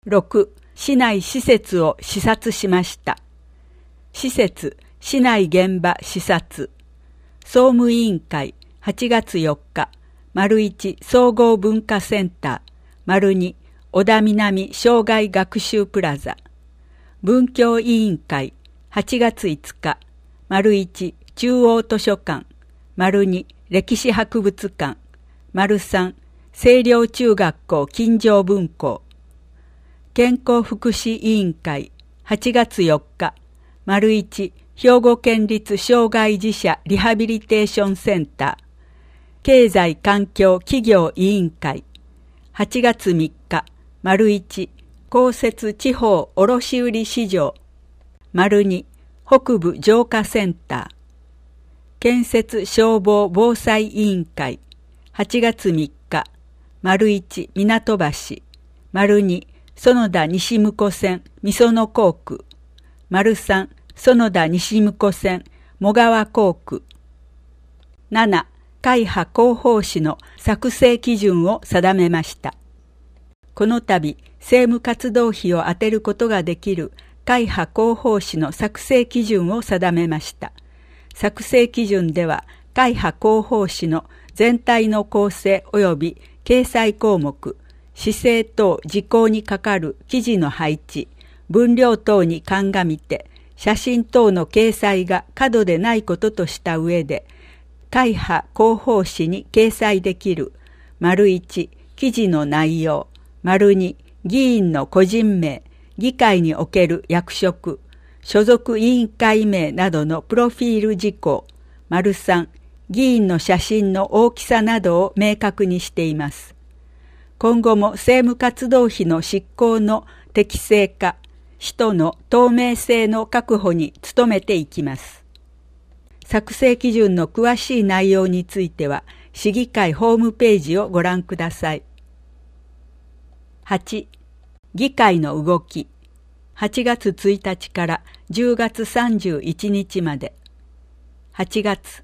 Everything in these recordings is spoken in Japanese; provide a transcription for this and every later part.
6. 市内施設を視察しました。施設、市内現場視察。総務委員会、8月4日、1総合文化センター、2小田南障害学習プラザ。文教委員会、8月5日、1中央図書館、2歴史博物館、3清涼中学校金城分校。健康福祉委員会、8月4日、1兵庫県立障害児者リハビリテーションセンター。経済環境企業委員会、8月3日、1公設地方卸売市場。2北部浄化センター。建設消防防災委員会、8月3日、1港橋。2園田西向線御園工区。3園田西向線茂川工区。7会派広報誌の作成基準を定めました。この度政務活動費を充てることができる会派広報誌の作成基準を定めました。作成基準では会派広報誌の全体の構成及び掲載項目、市政等事項にかかる記事の配置、分量等に鑑みて、写真等の掲載が過度でないこととした上で、会派広報誌に掲載できる、1記事の内容、2議員の個人名、議会における役職、所属委員会名などのプロフィール事項、3議員の写真の大きさなどを明確にしています。今後も政務活動費の執行の適正化、使途の透明性の確保に努めていきます。作成基準の詳しい内容については、市議会ホームページをご覧ください。8. 議会の動き。8月1日から10月31日まで。8月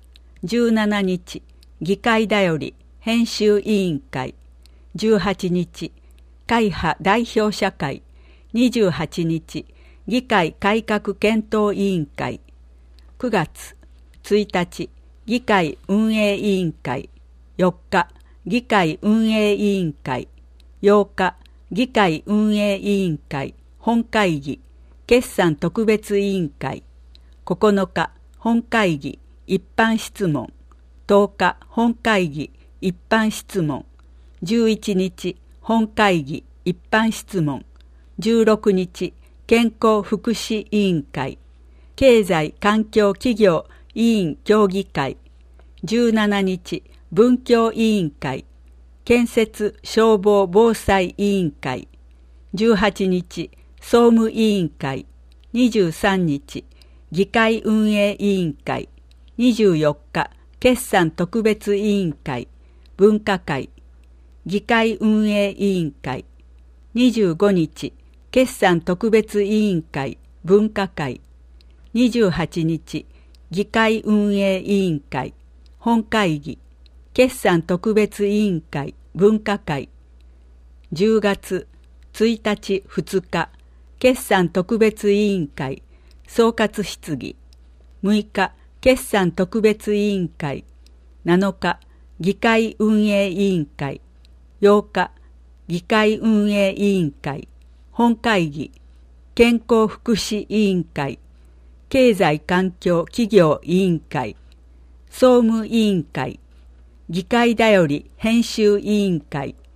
17日、議会だより編集委員会。18日、会派代表者会。28日、議会改革検討委員会。9月1日、議会運営委員会。4日、議会運営委員会。8日、議会運営委員会本会議決算特別委員会。9日、本会議一般質問。10日、本会議一般質問。11日、本会議一般質問。16日、健康福祉委員会。経済環境企業委員協議会。17日、文教委員会。建設消防防災委員会。18日、総務委員会。23日、議会運営委員会。24日、決算特別委員会。分科会。議会運営委員会。25日、決算特別委員会。分科会。28日、議会運営委員会。本会議。決算特別委員会。分科会。10月1日2日、決算特別委員会。総括質疑。6日、決算特別委員会。7日、議会運営委員会。8日、議会運営委員会。本会議。健康福祉委員会。経済環境企業委員会。総務委員会。議会だより編集委員会。